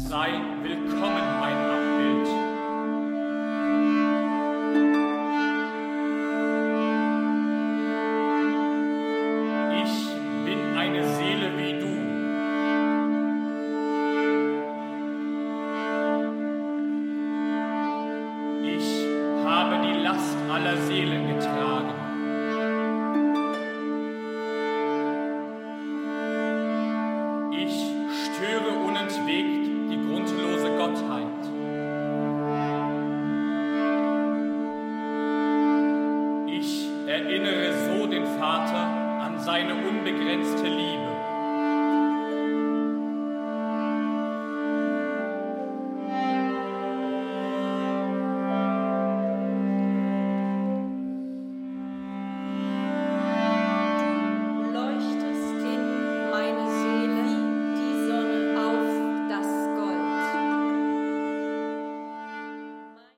Sei willkommen, mein Abbild. Ich bin eine Seele wie du. Ich habe die Last aller Seelen getragen. Ich störe unentwegt die grundlose Gottheit. Ich erinnere so den Vater an seine unbegrenzte Liebe.